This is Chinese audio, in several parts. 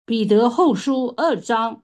彼得后书2章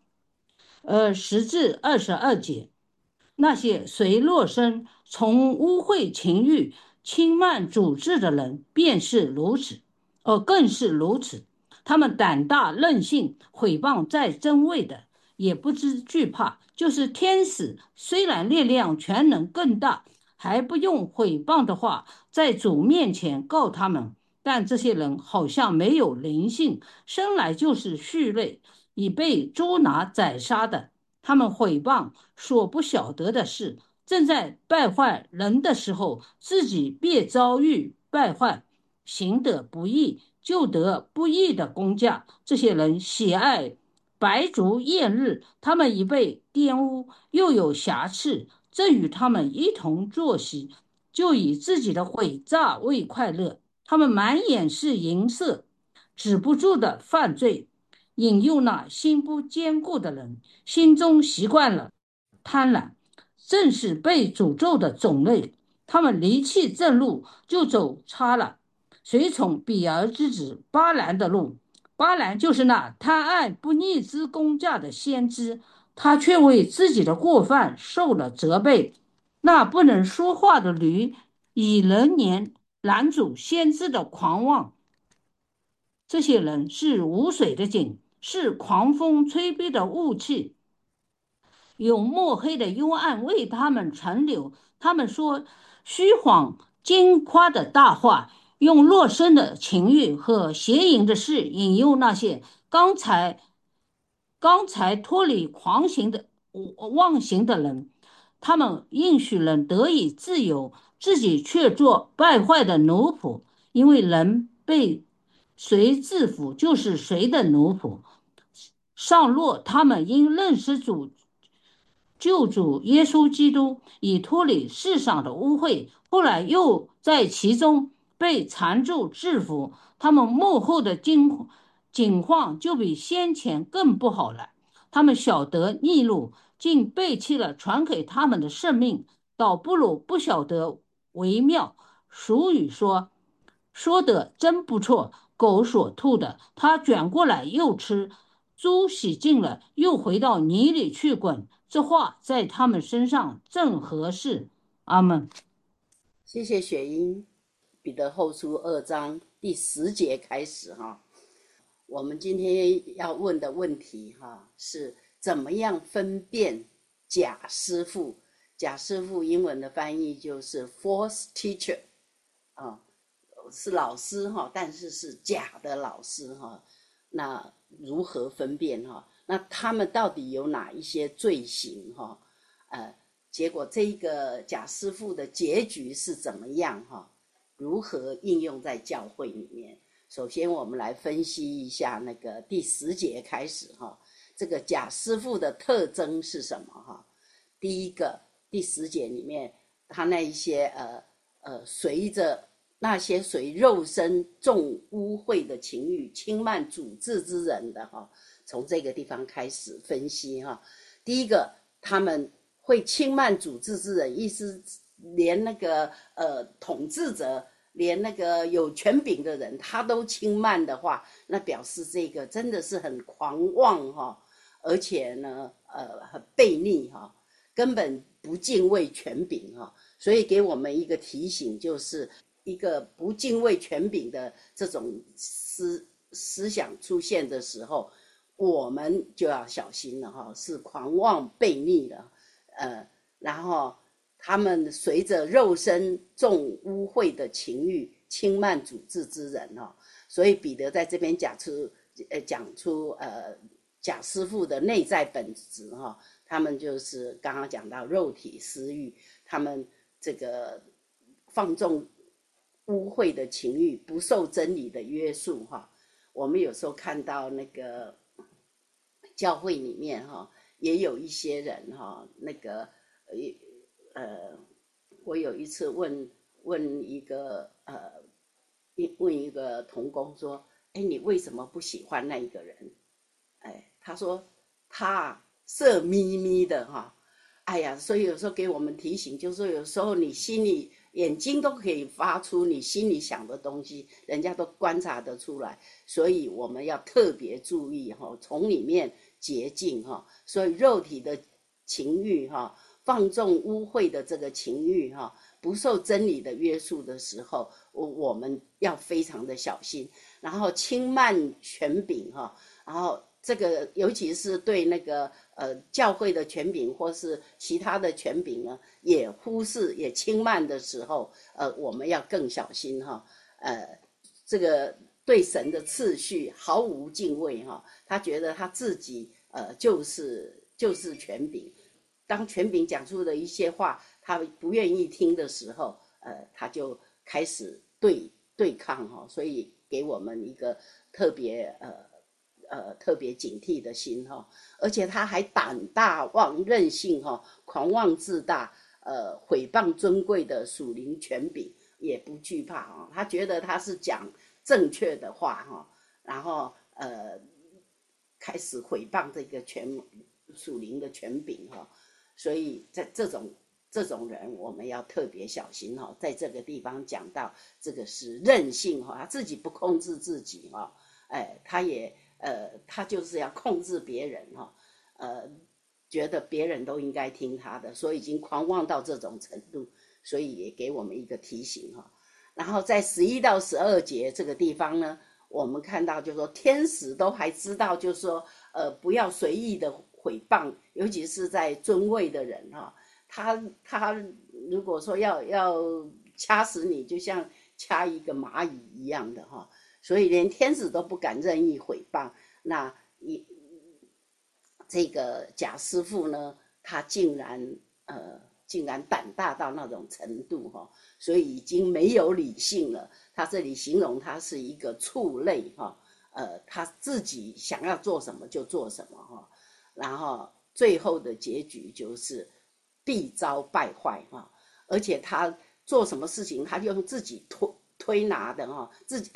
10至22节，那些随落身从污秽情欲轻慢主治的人，便是如此，更是如此。他们胆大任性，毁谤在真位的，也不知惧怕。就是天使，虽然力量全能更大，还不用毁谤的话，在主面前告他们。但这些人好像没有灵性，生来就是畜类，已被捉拿宰杀的。他们毁谤所不晓得的事，正在败坏人的时候，自己便遭遇败坏，行得不义，就得不义的工价。这些人喜爱白烛艳日，他们已被玷污，又有瑕疵，正与他们一同作息，就以自己的诡诈为快乐。他们满眼是银色，止不住的犯罪，引诱那心不坚固的人，心中习惯了贪婪，正是被诅咒的种类。他们离弃正路，就走差了，随从比尔之子巴兰的路。巴兰就是那贪爱不义之工价的先知，他却为自己的过犯受了责备。那不能说话的驴，以人年拦阻先知的狂妄。这些人是无水的井，是狂风吹逼的雾气，有墨黑的幽暗为他们存留。他们说虚谎奸夸的大话，用落身的情欲和邪淫的事引诱那些刚才脱离狂行的妄行的人。他们应许人得以自由，自己却做败坏的奴仆，因为人被谁制服，就是谁的奴仆。上洛他们因认识救主耶稣基督，以脱离世上的污秽，后来又在其中被缠住制服，他们幕后的景况就比先前更不好了。他们晓得逆路，竟背弃了传给他们的圣命，倒不如不晓得为妙。俗语说的真不错，狗所吐的，它卷过来又吃；猪洗净了，又回到泥里去滚。这话在他们身上正合适。阿门。 谢谢雪英。彼得后书2章第10节开始哈，我们今天要问的问题哈是怎么样分辨假师傅？假师傅英文的翻译就是 false teacher 啊，是老师哈，但是是假的老师哈。那如何分辨哈？那他们到底有哪一些罪行哈？结果这个假师傅的结局是怎么样哈？如何应用在教会里面？首先我们来分析一下那个第10节开始哈，这个假师傅的特征是什么哈？第一个，第10节里面他那一些随着那些随肉身重污秽的情欲轻慢主治之人的哈，从这个地方开始分析哈。第一个，他们会轻慢主治之人，意思连那个统治者，连那个有权柄的人，他都轻慢的话，那表示这个真的是很狂妄哈，而且呢，很悖逆哈，根本不敬畏权柄哈。所以给我们一个提醒，就是一个不敬畏权柄的这种思想出现的时候，我们就要小心了哈，是狂妄悖逆了。然后他们随着肉身重污秽的情欲轻慢主治之人哈，所以彼得在这边讲出假师傅的内在本质哈，他们就是刚刚讲到肉体私欲，他们这个放纵污秽的情欲，不受真理的约束哈。我们有时候看到那个教会里面哈，也有一些人哈，那个我有一次问一个童工说，哎，你为什么不喜欢那一个人？哎，他说他色眯眯的哈，哎呀，所以有时候给我们提醒，就是说有时候你心里眼睛都可以发出你心里想的东西，人家都观察得出来，所以我们要特别注意从里面洁净所以肉体的情欲放纵污秽的这个情欲不受真理的约束的时候，我们要非常的小心。然后轻慢权柄然后这个尤其是对那个教会的权柄或是其他的权柄呢，也忽视也轻慢的时候，我们要更小心这个对神的次序毫无敬畏他觉得他自己就是权柄，当权柄讲出的一些话他不愿意听的时候，他就开始对抗所以给我们一个特别警惕的心而且他还胆大任性狂妄自大，毁谤尊贵的属灵权柄，也不惧怕他觉得他是讲正确的话然后开始毁谤这个属灵的权柄所以在这种人我们要特别小心在这个地方讲到这个是任性他自己不控制自己他就是要控制别人觉得别人都应该听他的，所以已经狂妄到这种程度，所以也给我们一个提醒然后在11到12节这个地方呢，我们看到就是说天使都还知道就是说不要随意的毁谤，尤其是在尊位的人他如果说要掐死你，就像掐一个蚂蚁一样的所以连天使都不敢任意毁谤。那这个贾师傅呢，他竟然胆大到那种程度所以已经没有理性了。他这里形容他是一个畜类他自己想要做什么就做什么然后最后的结局就是必遭败坏而且他做什么事情他用自己推拿的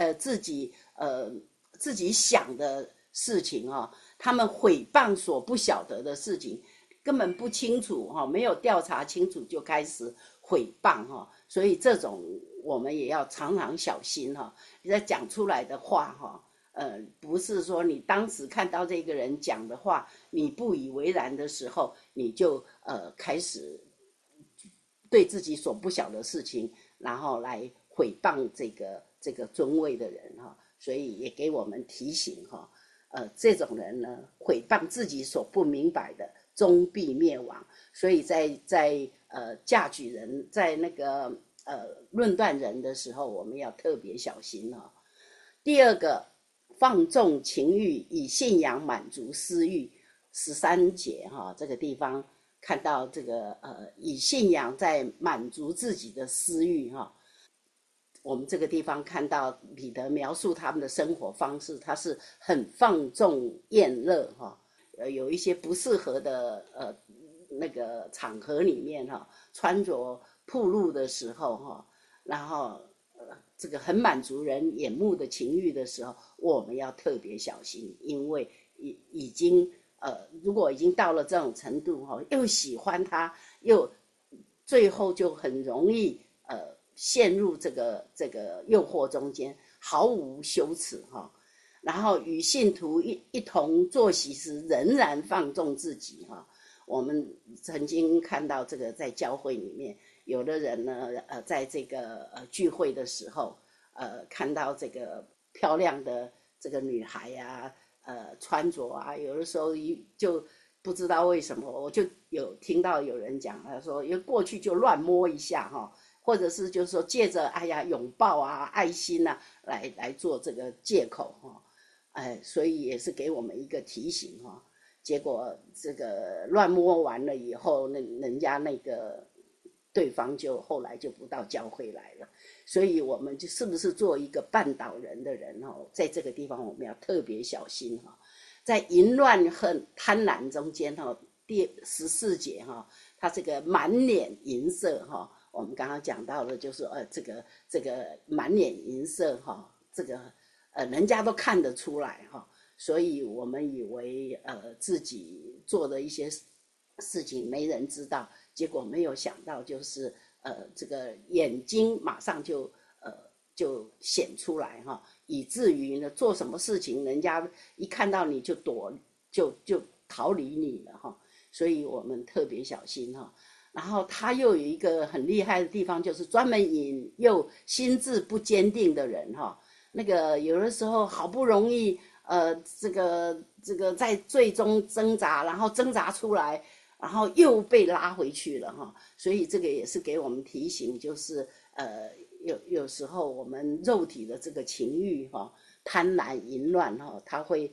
自己想的事情他们毁谤所不晓得的事情，根本不清楚没有调查清楚就开始毁谤所以这种我们也要常常小心你在讲出来的话不是说你当时看到这个人讲的话你不以为然的时候，你就开始对自己所不晓的事情，然后来毁谤这个尊位的人所以也给我们提醒这种人呢，毁谤自己所不明白的，终必灭亡。所以在嫁举人，在那个论断人的时候，我们要特别小心第二个，放纵情欲，以信仰满足私欲。13节这个地方看到这个以信仰在满足自己的私欲我们这个地方看到彼得描述他们的生活方式，他是很放纵宴乐有一些不适合的那个场合里面穿着暴露的时候然后这个很满足人眼目的情欲的时候，我们要特别小心，因为已经如果已经到了这种程度又喜欢他，又最后就很容易陷入这个诱惑中间，毫无羞耻然后与信徒一同坐席时，仍然放纵自己我们曾经看到这个在教会里面，有的人呢在这个聚会的时候看到这个漂亮的这个女孩穿着有的时候就不知道为什么，我就有听到有人讲，他说因为过去就乱摸一下或者是就是说借着拥抱爱心来做这个借口所以也是给我们一个提醒结果这个乱摸完了以后，人家那个对方就后来就不到教会来了。所以我们就是不是做一个绊倒人的人在这个地方我们要特别小心在淫乱和贪婪中间第14节他这个满脸淫色我们刚刚讲到了就是这个满脸淫色这个人家都看得出来所以我们以为自己做的一些事情没人知道，结果没有想到就是这个眼睛马上就显出来哈，以至于呢做什么事情，人家一看到你就躲，就逃离你了哈。所以我们特别小心哈。然后他又有一个很厉害的地方，就是专门引诱心智不坚定的人哈。那个有的时候好不容易这个在最终挣扎，然后挣扎出来，然后又被拉回去了哈。所以这个也是给我们提醒，就是有时候我们肉体的这个情欲哈，贪婪淫乱哈，它会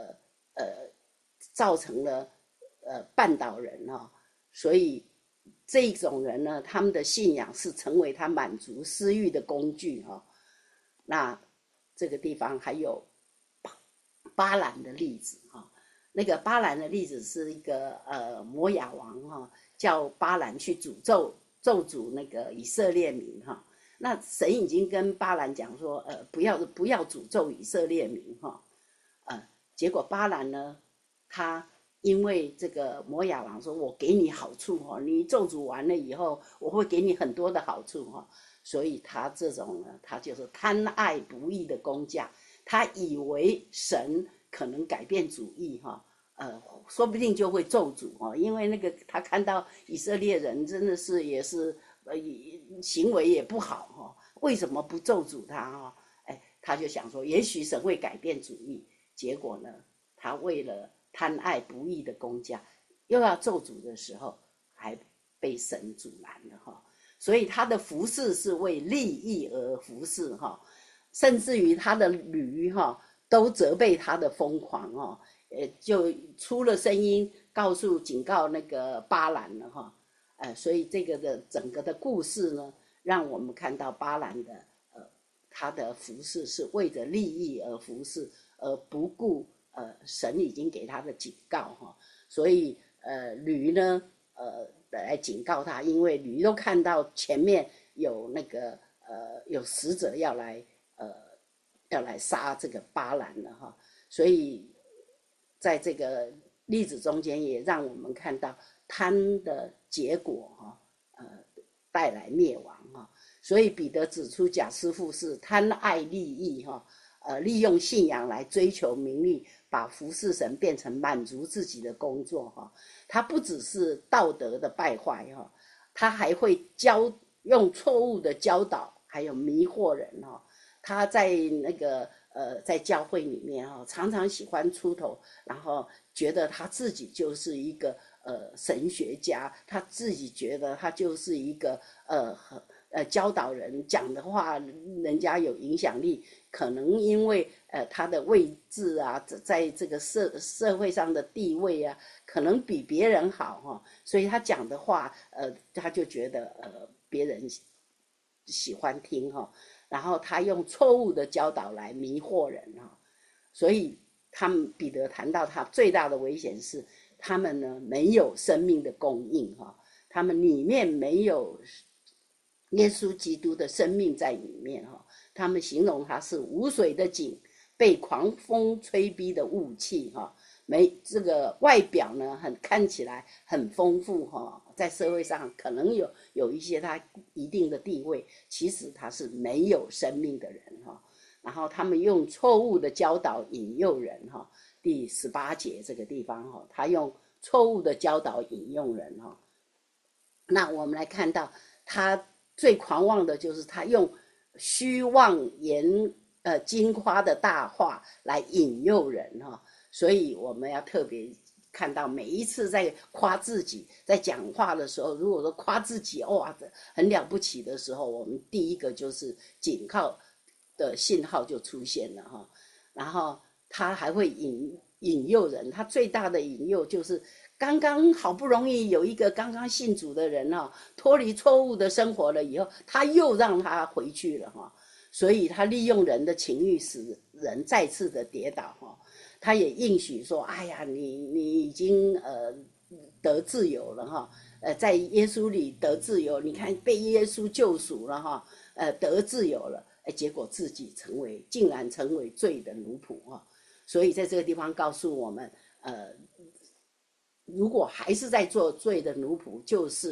造成了绊倒人哈。所以这种人呢，他们的信仰是成为他满足私欲的工具哈。那这个地方还有巴兰的例子哈。那个巴兰的例子是一个摩亚王哈，叫巴兰去咒诅那个以色列民哈。那神已经跟巴兰讲说，不要诅咒以色列民哈。结果巴兰呢，他因为这个摩亚王说，我给你好处哈，你咒诅完了以后，我会给你很多的好处哈。所以他这种呢，他就是贪爱不义的工价，他以为神可能改变主意哈，说不定就会咒诅哈，因为那个他看到以色列人真的是也是行为也不好哈，为什么不咒诅他哈？他就想说，也许神会改变主意。结果呢，他为了贪爱不义的工价，又要咒诅的时候，还被神阻拦了哈。所以他的服侍是为利益而服侍哈，甚至于他的驴哈都责备他的疯狂哈，就出了声音警告那个巴兰了哈。所以这个的整个的故事呢，让我们看到巴兰的他的服侍是为着利益而服侍，而不顾神已经给他的警告哈。所以驴呢来警告他，因为驴都看到前面有那个有使者要来杀这个巴兰了哈。所以在这个例子中间也让我们看到贪的结果哈，带来灭亡哈。所以彼得指出假师傅是贪爱利益哈，利用信仰来追求名利，把服侍神变成满足自己的工作哈。他不只是道德的败坏哈，他还会用错误的教导，还有迷惑人哈。他在那个在教会里面哈，常常喜欢出头，然后觉得他自己就是一个神学家，他自己觉得他就是一个教导人讲的话，人家有影响力，可能因为他的位置啊，在这个社会上的地位啊，可能比别人好哈，所以他讲的话，他就觉得别人喜欢听哈，然后他用错误的教导来迷惑人哈。所以彼得谈到他最大的危险是，他们呢没有生命的供应哈，他们里面没有耶稣基督的生命在里面哈。他们形容他是无水的井，被狂风吹逼的雾气哈。这个外表呢看起来很丰富哈，在社会上可能有一些他一定的地位，其实他是没有生命的人哈。然后他们用错误的教导引诱人哈，第18节这个地方哈，他用错误的教导引诱人哈。那我们来看到他最狂妄的就是他用虚妄言金夸的大话来引诱人哈。所以我们要特别看到，每一次在夸自己，在讲话的时候，如果说夸自己哇很了不起的时候，我们第一个就是警告的信号就出现了哈。然后他还会引诱人，他最大的引诱就是刚刚好不容易有一个刚刚信主的人哈，脱离错误的生活了以后，他又让他回去了哈。所以他利用人的情欲使人再次的跌倒哈。他也应许说，哎呀，你已经得自由了哈，在耶稣里得自由，你看被耶稣救赎了哈，得自由了，结果自己竟然成为罪的奴仆哈。所以在这个地方告诉我们，如果还是在做罪的奴仆，就是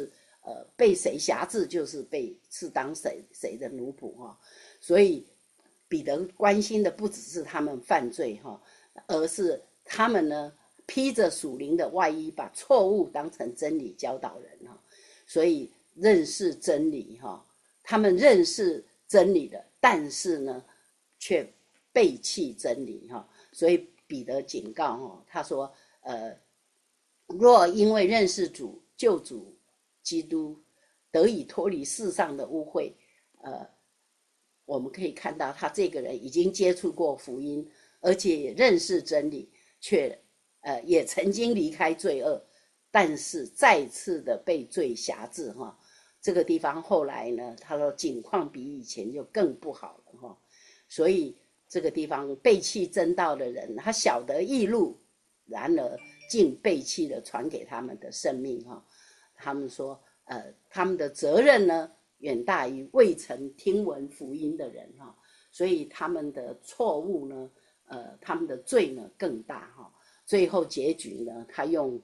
被谁辖制，就是当谁的奴仆哈。所以彼得关心的不只是他们犯罪哈，而是他们呢披着属灵的外衣，把错误当成真理教导人哈。所以认识真理哈，他们认识真理的，但是呢却背弃真理哈。所以彼得警告哈，他说若因为认识主救主基督，得以脱离世上的污秽，我们可以看到他这个人已经接触过福音，而且也认识真理，却也曾经离开罪恶，但是再次的被罪辖制哈。这个地方后来呢，他说景况比以前就更不好了哈。所以这个地方背弃真道的人，他晓得义路，然而竟背弃了传给他们的生命哈。他们说他们的责任呢远大于未曾听闻福音的人哈。所以他们的错误呢他们的罪呢更大哈。最后结局呢，他用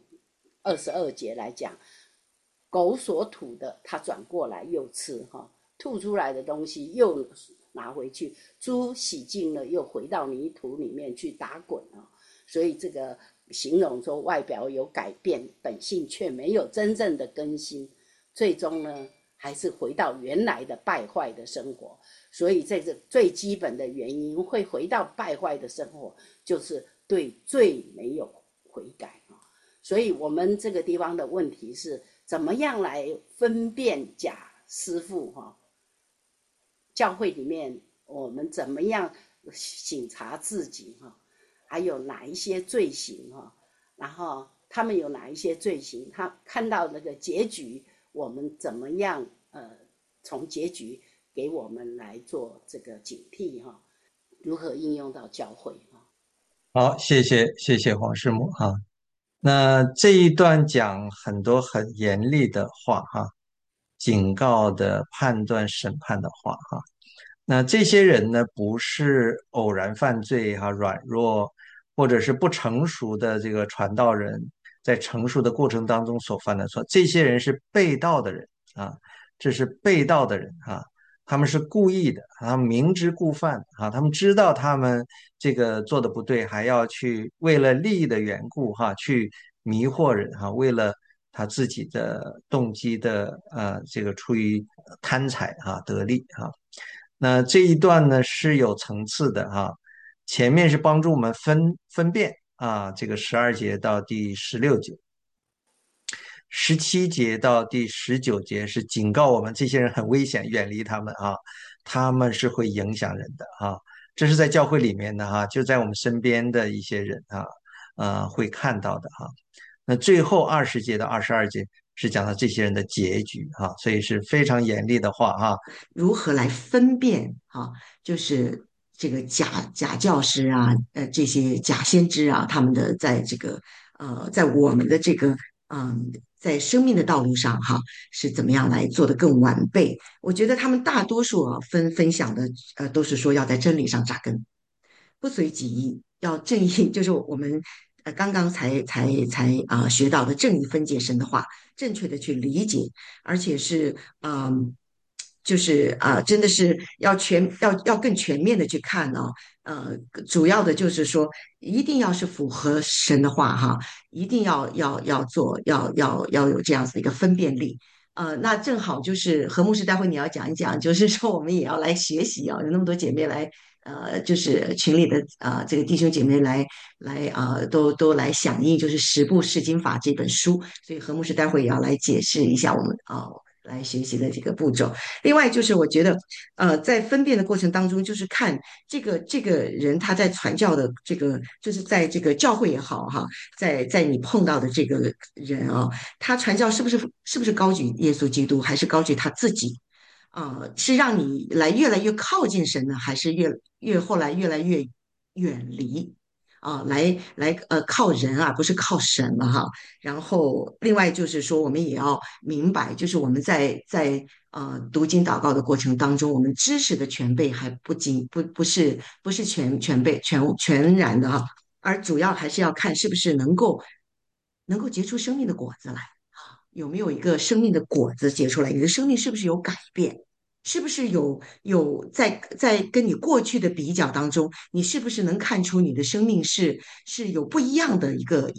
22节来讲，狗所吐的他转过来又吃哈，吐出来的东西又拿回去，猪洗净了又回到泥土里面去打滚啊。所以这个形容说外表有改变，本性却没有真正的更新，最终呢还是回到原来的败坏的生活。所以这个最基本的原因会回到败坏的生活，就是对罪没有悔改。所以我们这个地方的问题是怎么样来分辨假师父教会里面我们怎么样省察自己还有哪一些罪行然后他们有哪一些罪行，他看到那个结局，我们怎么样从结局给我们来做这个警惕如何应用到教会好，谢谢黄师母哈。那这一段讲很多很严厉的话哈，警告的、判断、审判的话哈。那这些人呢，不是偶然犯罪哈、软弱或者是不成熟的这个传道人，在成熟的过程当中所犯的错，这些人是被盗的人啊，这是被盗的人啊，他们是故意的，他们明知故犯啊，他们知道他们这个做的不对，还要去为了利益的缘故哈，去迷惑人哈，为了他自己的动机的这个出于贪财得利那这一段呢是有层次的前面是帮助我们分辨这个12节到第16节。17节到第19节是警告我们这些人很危险，远离他们他们是会影响人的这是在教会里面的就在我们身边的一些人会看到的那最后20节到22节是讲到这些人的结局所以是非常严厉的话如何来分辨就是这个假教师这些假先知他们的在这个在我们的这个在生命的道路上是怎么样来做得更完备？我觉得他们大多数分享的都是说要在真理上扎根，不随己意，要正义，就是我们刚刚才学到的正义分界神的话，正确的去理解，而且是就是真的是要更全面的去看呃，主要的就是说，一定要是符合神的话一定要做，要有这样子的一个分辨力。那正好就是何牧师，待会你要讲一讲，就是说我们也要来学习有那么多姐妹来，就是群里的这个弟兄姐妹来都来响应，就是《十部释经法》这本书，所以何牧师待会也要来解释一下我们来学习的这个步骤。另外就是我觉得，在分辨的过程当中，就是看这个人他在传教的这个，就是在这个教会也好在你碰到的这个人他传教是不是高举耶稣基督，还是高举他自己？是让你来越来越靠近神呢，还是后来越来越远离？靠人不是靠神了然后另外就是说，我们也要明白，就是我们在读经祷告的过程当中，我们知识的全备还不是全备全然的而主要还是要看是不是能够结出生命的果子来有没有一个生命的果子结出来？你的生命是不是有改变？是不是在跟你过去的比较当中，你是不是能看出你的生命是有不一样的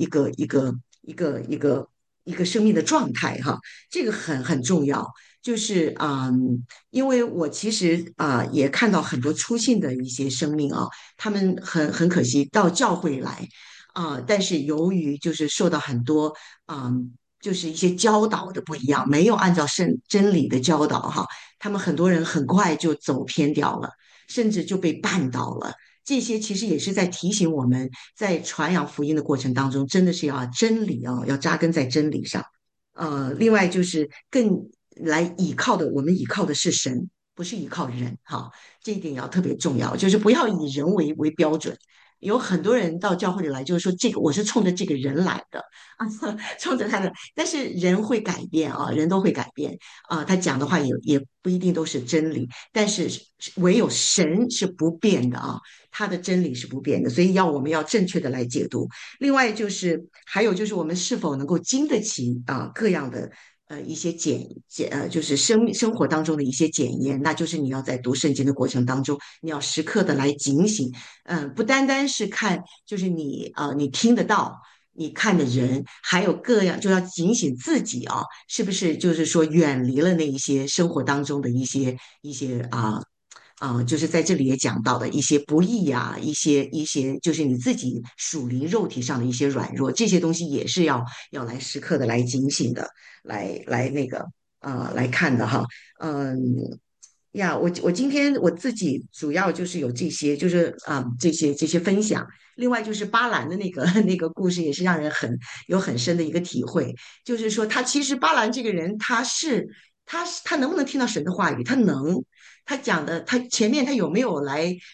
一个生命的状态哈？这个很重要。就是因为我其实也看到很多出信的一些生命啊，他们很可惜到教会来但是由于就是受到很多就是一些教导的不一样，没有按照真理的教导哈，他们很多人很快就走偏掉了，甚至就被绊倒了。这些其实也是在提醒我们，在传扬福音的过程当中，真的是要真理要扎根在真理上。另外就是更来倚靠的，我们倚靠的是神，不是依靠人哈，这一点要特别重要，就是不要以人为标准。有很多人到教会里来，就是说这个我是冲着这个人来的啊，冲着他的，但是人会改变啊，人都会改变他讲的话也不一定都是真理，但是唯有神是不变的啊，他的真理是不变的，所以我们要正确的来解读。另外就是还有就是我们是否能够经得起各样的一些就是生活当中的一些检验，那就是你要在读圣经的过程当中，你要时刻的来警醒，不单单是看就是你听得到。你看的人，还有各样，就要警醒自己啊，是不是就是说远离了那一些生活当中的一些就是在这里也讲到的一些不义啊，一些就是你自己属灵肉体上的一些软弱，这些东西也是要来时刻的来警醒的，来那个来看的哈，嗯。我今天我自己主要就是有这些，就是这些分享。另外就是巴兰的那个那个故事，也是让人有很深的一个体会。就是说，他其实巴兰这个人，他能不能听到神的话语？他能。他讲的，他前面他有没有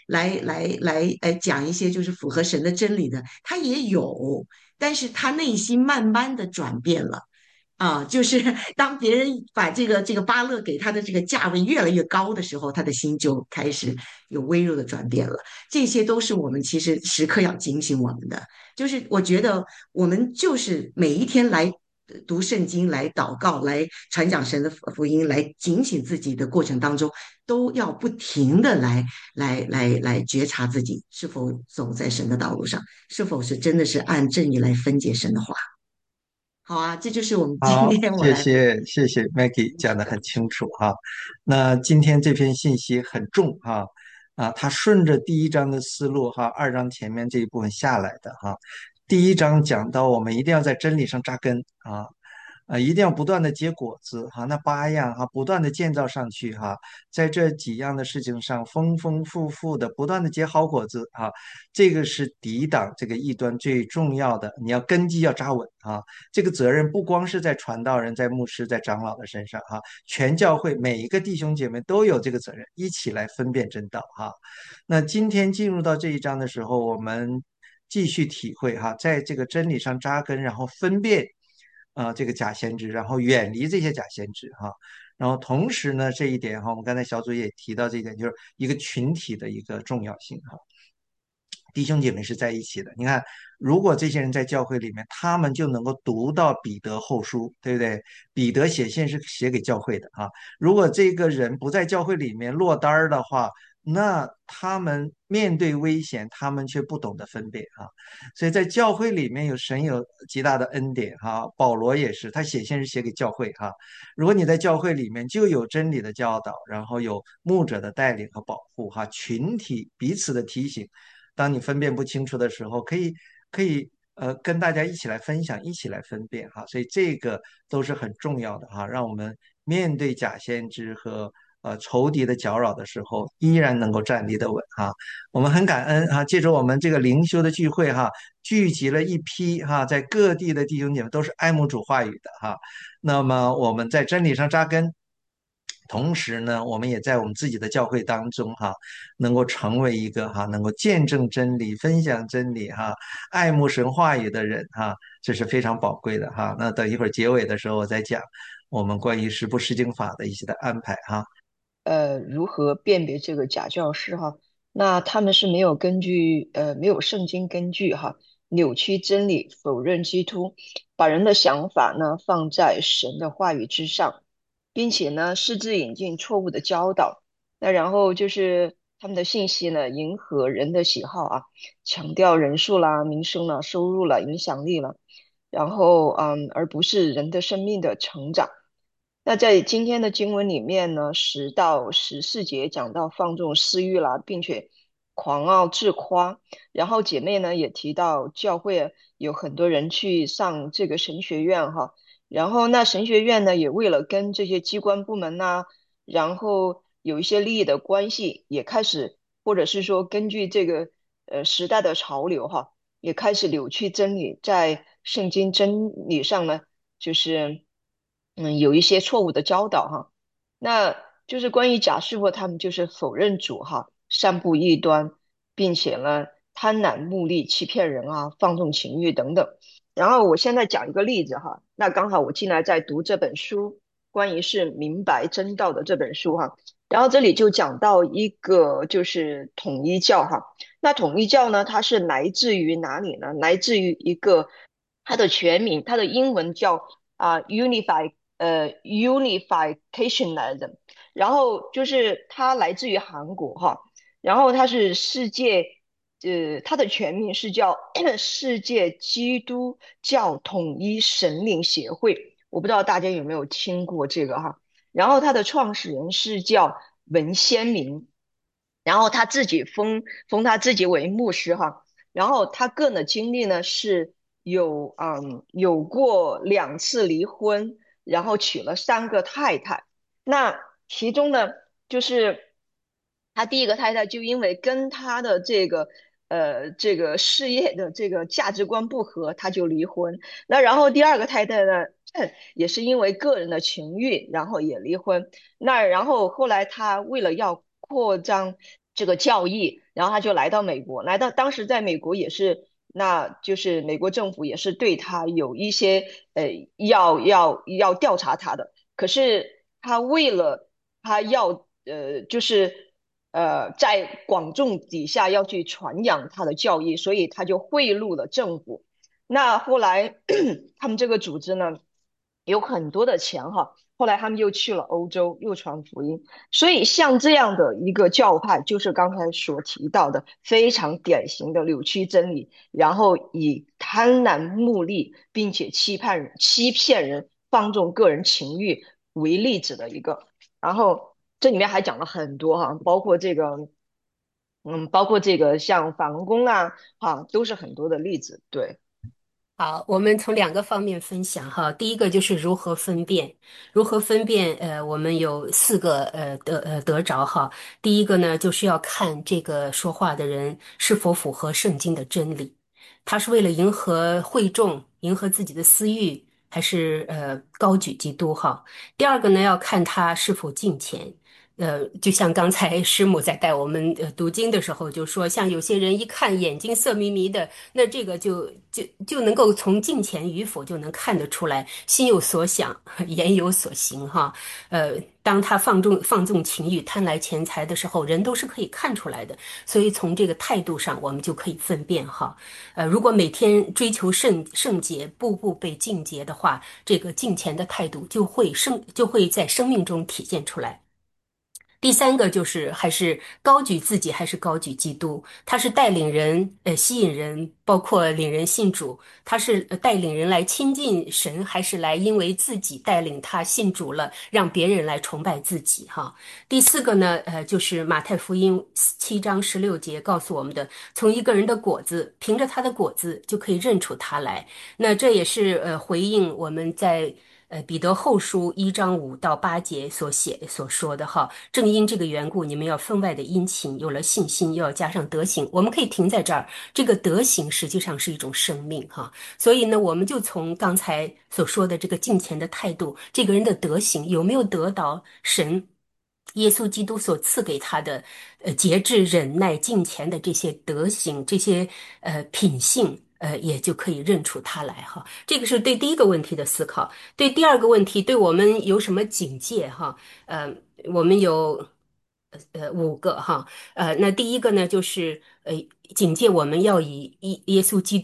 讲一些就是符合神的真理的？他也有，但是他内心慢慢的转变了。就是当别人把这个巴勒给他的这个价位越来越高的时候，他的心就开始有微弱的转变了。这些都是我们其实时刻要警醒我们的。就是我觉得我们就是每一天来读圣经、来祷告、来传讲神的福音、来警醒自己的过程当中，都要不停的来觉察自己是否走在神的道路上，是否是真的是按正义来分解神的话。好啊，这就是我们今好， 天我谢来分谢谢谢 Maggie 讲得很清楚哈。那今天这篇信息很重哈，他顺着第一章的思路哈，二章前面这一部分下来的哈。第一章讲到我们一定要在真理上扎根一定要不断的结果子哈，那八样哈，不断的建造上去哈，在这几样的事情上丰丰富富的不断的结好果子哈，这个是抵挡这个异端最重要的，你要根基要扎稳这个责任不光是在传道人、在牧师、在长老的身上全教会每一个弟兄姐妹都有这个责任，一起来分辨真道那今天进入到这一章的时候，我们继续体会在这个真理上扎根，然后分辨这个假先知，然后远离这些假先知然后同时呢，这一点我们刚才小组也提到这一点，就是一个群体的一个重要性弟兄姐妹是在一起的。你看，如果这些人在教会里面，他们就能够读到彼得后书，对不对？彼得写信是写给教会的如果这个人不在教会里面落单儿的话，那他们面对危险，他们却不懂得分辨所以在教会里面神有极大的恩典保罗也是，他写信是写给教会如果你在教会里面就有真理的教导，然后有牧者的带领和保护群体彼此的提醒。当你分辨不清楚的时候，可以跟大家一起来分享，一起来分辨所以这个都是很重要的让我们面对假先知和仇敌的搅扰的时候，依然能够站立得稳我们很感恩借着我们这个灵修的聚会聚集了一批在各地的弟兄姐妹都是爱慕主话语的那么我们在真理上扎根。同时呢，我们也在我们自己的教会当中能够成为一个能够见证真理、分享真理爱慕神话语的人这是非常宝贵的那等一会儿结尾的时候，我再讲我们关于十不释经法的一些的安排如何辨别这个假教师哈？那他们是没有圣经根据扭曲真理，否认基督， 把人的想法呢放在神的话语之上，并且呢私自引进错误的教导。那然后就是他们的信息呢迎合人的喜好啊，强调人数啦、名声啦、收入啦、影响力了，然后而不是人的生命的成长。那在今天的经文里面呢，10到14节讲到放纵私欲啦，并且狂傲自夸。然后姐妹呢也提到教会有很多人去上这个神学院哈，然后那神学院呢也为了跟这些机关部门呐、然后有一些利益的关系，也开始或者是说根据这个时代的潮流哈，也开始扭曲真理，在圣经真理上呢，就是有一些错误的教导哈。那就是关于假师傅他们就是否认主哈，散布异端，并且呢贪婪慕利、欺骗人啊，放纵情欲等等。然后我现在讲一个例子哈，那刚好我进来在读这本书，关于是明白真道的这本书哈。然后这里就讲到一个就是统一教哈，那统一教呢，它是来自于哪里呢？来自于一个它的全名，它的英文叫Unificationism，然后就是它来自于韩国哈，然后它是它的全名是叫世界基督教统一神灵协会，我不知道大家有没有听过这个哈。然后它的创始人是叫文先明，然后他自己封他自己为牧师哈。然后他个人的经历呢是有过2次离婚，然后娶了3个太太。那其中呢，就是他第一个太太就因为跟他的这个事业的这个价值观不合，他就离婚。那然后第二个太太呢，也是因为个人的情欲，然后也离婚。那然后后来他为了要扩张这个教义，然后他就来到美国，来到当时在美国也是，那就是美国政府也是对他有一些要调查他的，可是他为了他要就是在广众底下要去传扬他的教义，所以他就贿赂了政府。那后来他们这个组织呢有很多的钱哈，后来他们又去了欧洲，又传福音。所以像这样的一个教派，就是刚才所提到的非常典型的扭曲真理，然后以贪婪慕利，并且欺骗人、放纵个人情欲为例子的一个。然后这里面还讲了很多哈，包括这个像房工啊，哈，都是很多的例子。对。 好，我们从2个方面分享哈。第一个就是如何分辨，如何分辨。我们有4个得着哈。第一个呢，就是要看这个说话的人是否符合圣经的真理，他是为了迎合会众，迎合自己的私欲，还是高举基督哈。第二个呢，要看他是否敬虔。就像刚才师母在带我们读经的时候就说，像有些人一看眼睛色迷迷的，那这个就能够从敬虔与否就能看得出来，心有所想，言有所行哈。当他放纵情欲、贪来钱财的时候，人都是可以看出来的。所以从这个态度上，我们就可以分辨哈。如果每天追求圣洁，步步被净洁的话，这个敬虔的态度就会在生命中体现出来。第三个就是还是高举自己，还是高举基督？他是带领人，吸引人，包括领人信主。他是带领人来亲近神，还是来因为自己带领他信主了，让别人来崇拜自己？哈。第四个呢，就是马太福音7章16节告诉我们的，从一个人的果子，凭着他的果子就可以认出他来。那这也是回应我们在彼得后书1章5到8节所说的哈。正因这个缘故，你们要分外的殷勤，有了信心，又要加上德行。我们可以停在这儿，这个德行实际上是一种生命哈。所以呢，我们就从刚才所说的这个敬虔的态度，这个人的德行有没有得到神耶稣基督所赐给他的节制、忍耐、敬虔的这些德行、这些品性。也就可以认出他来哈。这个是对第一个问题的思考。对第二个问题，对我们有什么警戒哈？我们有5个哈。那第一个呢，就是警戒我们要以耶稣基督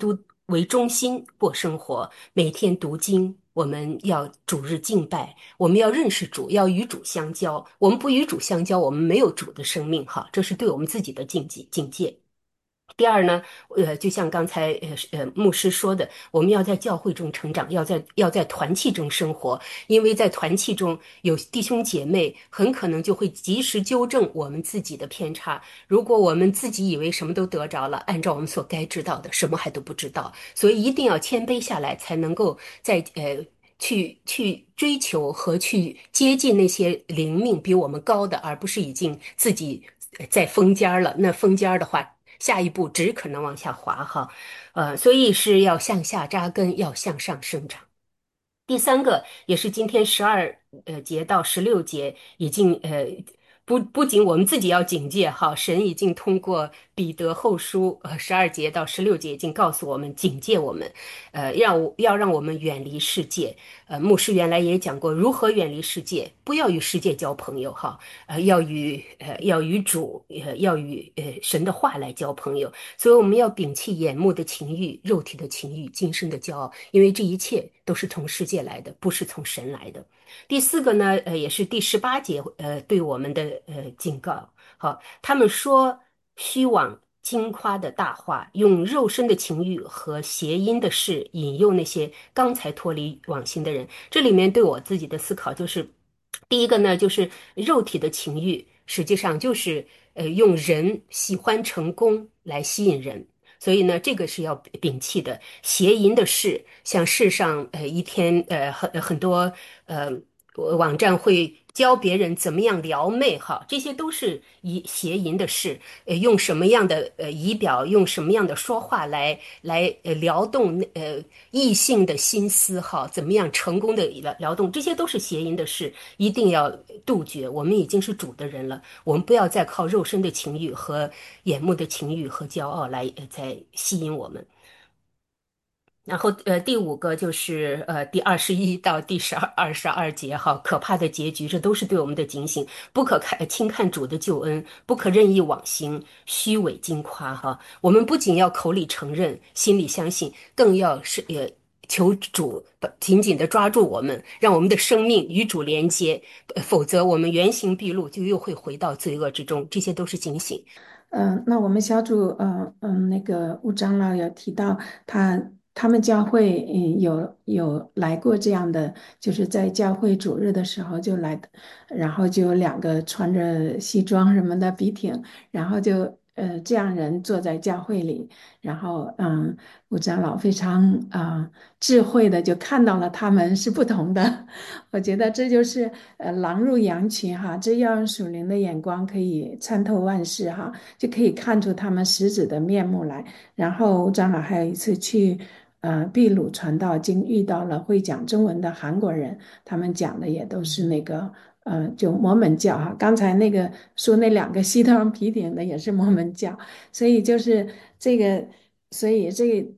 为中心过生活，每天读经。我们要主日敬拜，我们要认识主，要与主相交。我们不与主相交，我们没有主的生命，哈，这是对我们自己的警戒。第二呢，就像刚才牧师说的，我们要在教会中成长，要在团契中生活，因为在团契中有弟兄姐妹，很可能就会及时纠正我们自己的偏差。如果我们自己以为什么都得着了，按照我们所该知道的，什么还都不知道，所以一定要谦卑下来，才能够去追求和去接近那些灵命比我们高的，而不是已经自己在封尖儿了。那封尖儿的话，下一步只可能往下滑哈，所以是要向下扎根，要向上生长。第三个也是今天12节到16节已经不仅我们自己要警戒哈，神已经通过彼得后书12节到16节已经告诉我们警戒我们，要让我们远离世界。牧师原来也讲过如何远离世界，不要与世界交朋友哈，要与主要与神的话来交朋友。所以我们要摒弃眼目的情欲、肉体的情欲、今生的骄傲，因为这一切都是从世界来的，不是从神来的。第四个呢，也是第18节，对我们的警告。好，他们说虚妄矜夸的大话，用肉身的情欲和谐音的事引诱那些刚才脱离网心的人。这里面对我自己的思考就是，第一个呢，就是肉体的情欲，实际上就是用人喜欢成功来吸引人。所以呢，这个是要摒弃的。邪淫的事，像世上一天很多呃网站会教别人怎么样撩妹哈，这些都是邪淫的事。用什么样的仪表，用什么样的说话来撩动异性的心思哈，怎么样成功的撩动，这些都是邪淫的事，一定要杜绝。我们已经是主的人了，我们不要再靠肉身的情欲和眼目的情欲和骄傲来再吸引我们。然后第五个就是第21到第22节哈，可怕的结局，这都是对我们的警醒，不可轻看主的救恩，不可任意妄行，虚伪矜夸哈。我们不仅要口里承认，心里相信，更要求主紧紧地抓住我们，让我们的生命与主连接，否则我们原形毕露，就又会回到罪恶之中。这些都是警醒。 那我们小组，那个吴长老有提到他们教会，有来过这样的，就是在教会主日的时候就来的，然后就有2个穿着西装什么的笔挺，然后就这样人坐在教会里，然后吴长老非常智慧的就看到了他们是不同的，我觉得这就是狼入羊群哈，这要用属灵的眼光可以参透万事哈。就可以看出他们实质的面目来。然后吴长老还有一次去秘鲁传道经，遇到了会讲中文的韩国人，他们讲的也都是那个就摩门教哈。刚才那个说那2个西装笔挺的也是摩门教，所以就是这个，所以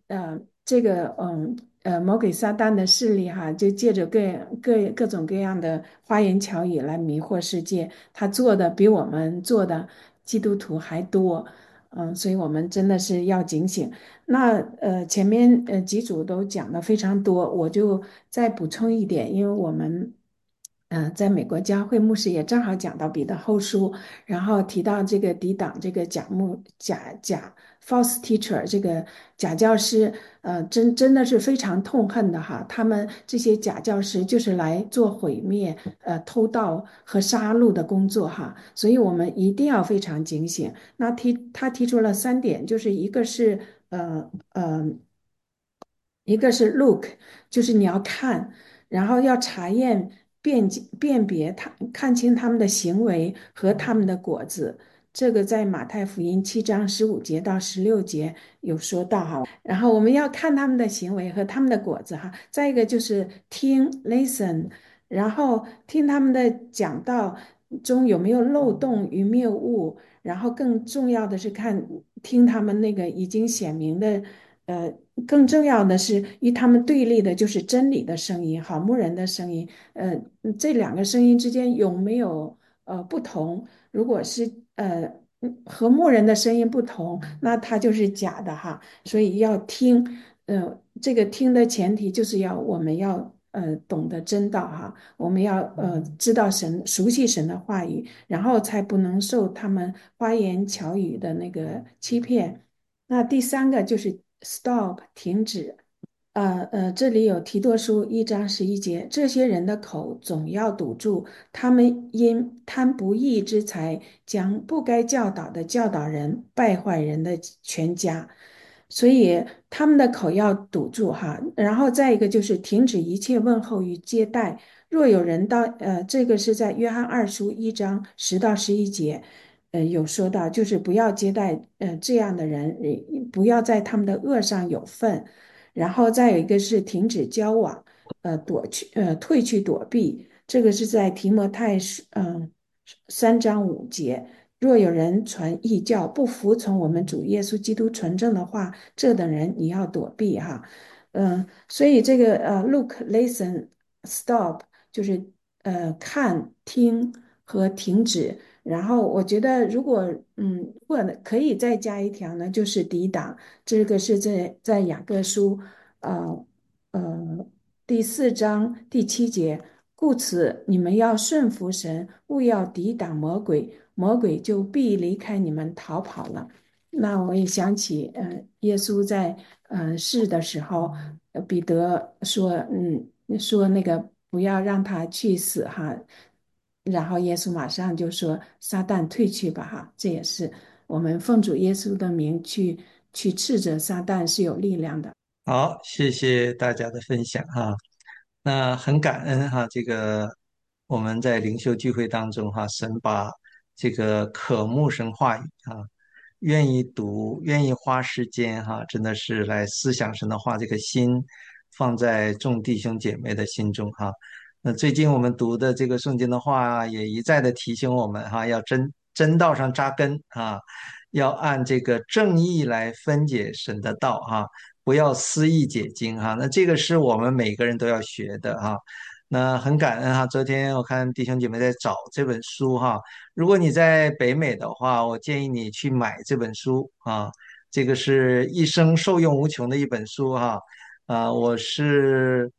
魔鬼撒旦的势力哈，就借着各种各样的花言巧语来迷惑世界，他做的比我们做的基督徒还多，所以我们真的是要警醒。那前面几组都讲的非常多，我就再补充一点，因为我们在美国教会牧师也正好讲到彼得后书，然后提到这个抵挡这个假 false teacher 这个假教师，真的是非常痛恨的哈。他们这些假教师就是来做毁灭、偷盗和杀戮的工作哈，所以我们一定要非常警醒。那他提出了3点，就是一个是 look，就是你要看，然后要查验、辨别看清他们的行为和他们的果子。这个在马太福音7章15节到16节有说到哈。然后我们要看他们的行为和他们的果子哈。再一个就是听 listen，然后听他们的讲道中有没有漏洞与谬误，然后更重要的是听他们那个已经显明的。呃，更重要的是与他们对立的就是真理的声音，好牧人的声音。这2个声音之间有没有不同？如果是和牧人的声音不同，那它就是假的哈。所以要听， 这个听的前提就是我们要懂得真道哈，我们要知道神，熟悉神的话语，然后才不能受他们花言巧语的那个欺骗。那第三个就是 stop 停止，这里有提多书1章11节，这些人的口总要堵住，他们因贪不义之财，将不该教导的教导人，败坏人的全家。所以他们的口要堵住哈，然后再一个就是停止一切问候与接待。若有人到，这个是在约翰2书1章10到11节，有说到，就是不要接待这样的人，不要在他们的恶上有份。然后再有一个是停止交往，退去躲避，这个是在提摩太3章5节。若有人传异教，不服从我们主耶稣基督纯正的话，这等人你要躲避哈。所以这个look、listen、stop 就是看、听和停止。然后我觉得，如果可以再加一条呢，就是抵挡。这个是在雅各书呃第4章第7节，故此你们要顺服神，勿要抵挡魔鬼，魔鬼就必离开你们逃跑了。那我也想起，耶稣在世的时候，彼得说那个不要让他去死哈，然后耶稣马上就说撒旦退去吧哈，这也是我们奉主耶稣的名去斥责撒旦是有力量的。 好，谢谢大家的分享哈。那很感恩哈，这个我们在灵修聚会当中哈，神把这个渴慕神话语啊，愿意读、愿意花时间哈，真的是来思想神的话，这个心放在众弟兄姐妹的心中哈。那最近我们读的这个圣经的话，也一再的提醒我们哈，要真道上扎根啊，要按这个正义来分解神的道哈。不要私意解经哈，那这个是我们每个人都要学的哈。那很感恩哈，昨天我看弟兄姐妹在找这本书哈，如果你在北美的话，我建议你去买这本书啊，这个是一生受用无穷的一本书哈。我是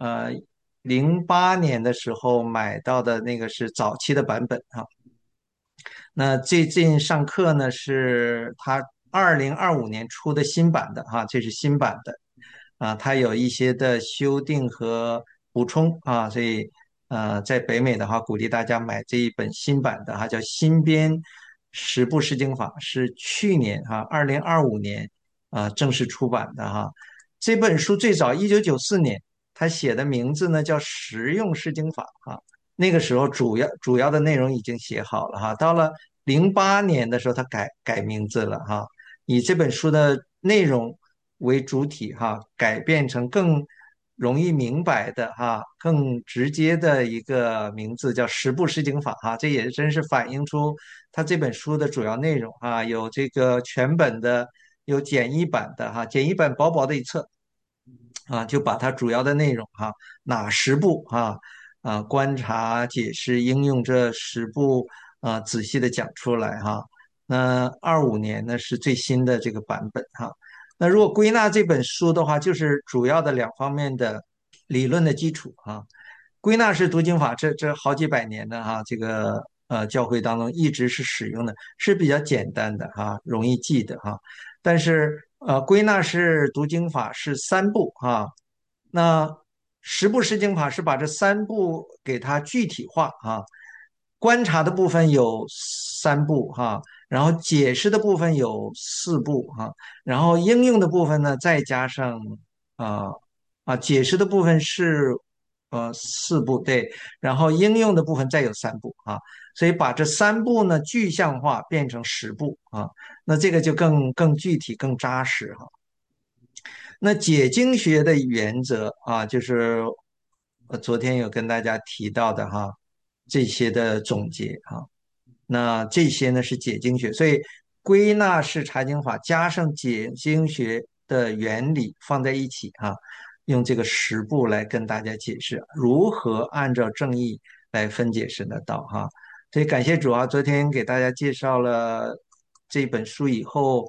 08年的时候买到的那个是早期的版本哈。那最近上课呢，是他2025年出的新版的哈，这是新版的它有一些的修订和补充啊，所以在北美的话，鼓励大家买这一本新版的哈，叫新编十部释经法，是去年2025年正式出版的哈。这本书最早1994年，他写的名字呢叫实用释经法啊。那个时候主要的内容已经写好了哈，到了08年的时候，他改名字了哈，以这本书的内容为主体哈，改变成更容易明白的哈，更直接的一个名字叫十部释经法哈，这也真是反映出他这本书的主要内容啊，有这个全本的，有简易版的哈，简易版薄薄的一册就把它主要的内容哪十步观察、解释、应用这十步仔细的讲出来哈。那25年呢是最新的这个版本哈。那如果归纳这本书的话，就是主要的两方面的理论的基础归纳式读经法，这好几百年的这个教会当中一直是使用的，是比较简单的容易记的但是归纳式读经法是3步那十步释经法是把这3步给它具体化观察的部分有3步然后解释的部分有4步然后应用的部分呢再加上啊解释的部分是4步对，然后应用的部分再有3步所以把这3步呢具象化变成10步那这个就更具体更扎实那解经学的原则就是昨天有跟大家提到的这些的总结那这些呢是解经学，所以归纳式查经法加上解经学的原理放在一起用这个10步来跟大家解释如何按照正义来分解神的道所以感谢主昨天给大家介绍了这本书以后，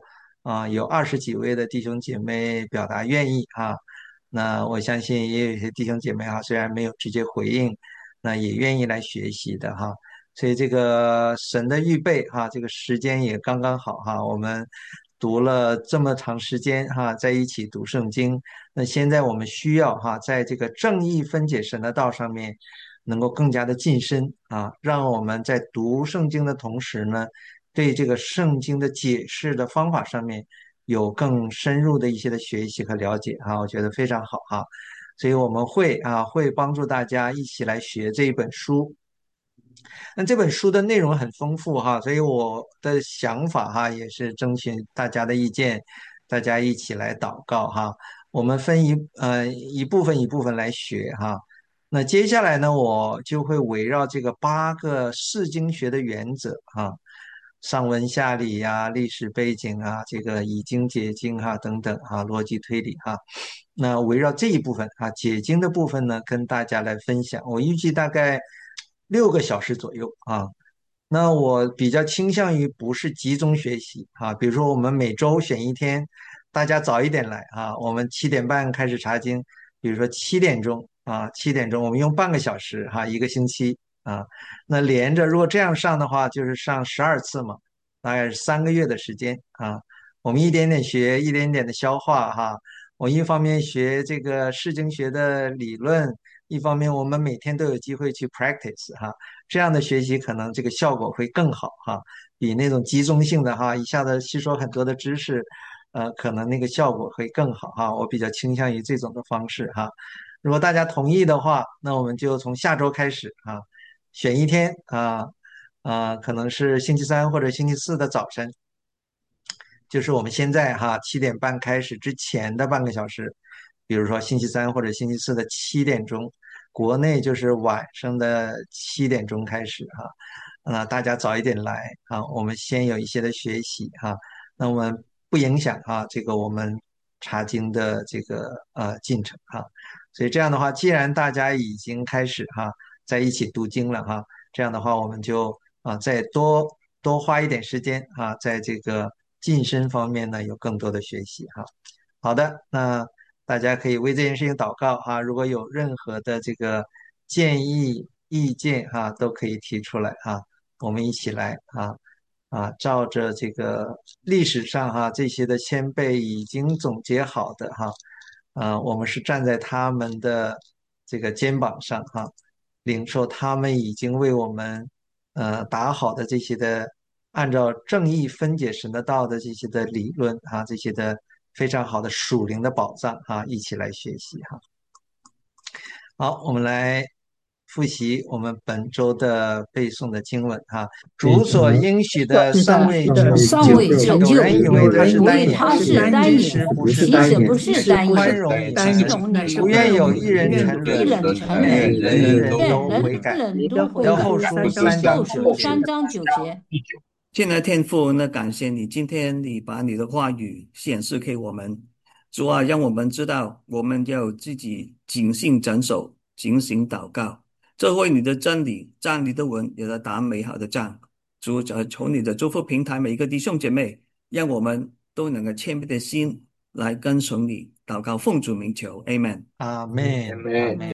有20几位的弟兄姐妹表达愿意那我相信也有一些弟兄姐妹虽然没有直接回应，那也愿意来学习的所以这个神的预备这个时间也刚刚好我们读了这么长时间在一起读圣经，那现在我们需要在这个正义分解神的道上面能够更加的晋升让我们在读圣经的同时呢，对这个圣经的解释的方法上面有更深入的一些的学习和了解我觉得非常好所以我们会帮助大家一起来学这一本书。那这本书的内容很丰富所以我的想法也是征询大家的意见，大家一起来祷告我们分一部分一部分来学那接下来呢，我就会围绕这个8个释经学的原则上文下理历史背景这个以经解经等等逻辑推理那围绕这一部分解经的部分呢，跟大家来分享。我预计大概6个小时左右那我比较倾向于不是集中学习比如说我们每周选一天，大家早一点来我们7点半开始查经，比如说7点钟7点钟我们用半个小时一个星期那连着如果这样上的话，就是上12次嘛，大概是3个月的时间我们一点点学，一点点的消化我一方面学这个释经学的理论，一方面我们每天都有机会去 practice 这样的学习可能这个效果会更好比那种集中性的一下子吸收很多的知识，可能那个效果会更好我比较倾向于这种的方式如果大家同意的话，那我们就从下周开始选一天可能是星期三或者星期四的早晨，就是我们现在7点半开始之前的半个小时，比如说星期三或者星期四的7点钟，国内就是晚上的7点钟开始大家早一点来我们先有一些的学习那我们不影响这个我们查经的这个进程所以这样的话，既然大家已经开始在一起读经了这样的话我们就再多花一点时间在这个晋升方面呢有更多的学习好的，那大家可以为这件事情祷告如果有任何的这个建议意见都可以提出来我们一起来照着这个历史上这些的先辈已经总结好的我们是站在他们的这个肩膀上领受他们已经为我们打好的这些的按照正义分解神的道的这些的理论这些的非常好的属灵的宝藏一起来学习好，我们来复习我们本周的背诵的经文主所应许的尚未成尚就， 未成就， 有人以为他是单眼， 他是单其眼， 实不是其单眼， 实不是单宽眼， 容你们， 宽容你不们， 愿有一人沉一沦， 人沉愿沦， 人人愿都悔改。 人都悔改。 要后书3章后 9 书节。 3章9节。 亲爱的天父，那感谢你，今天你把你的话语显示给我们，主啊，让我们知道我们要自己谨信整守，警醒祷告，这为你的真理站你的稳，也在打美好的仗。主啊，求你的祝福平台每一个弟兄姐妹，让我们都能够谦卑的心来跟随你，祷告奉主名求 ，Amen。 阿门。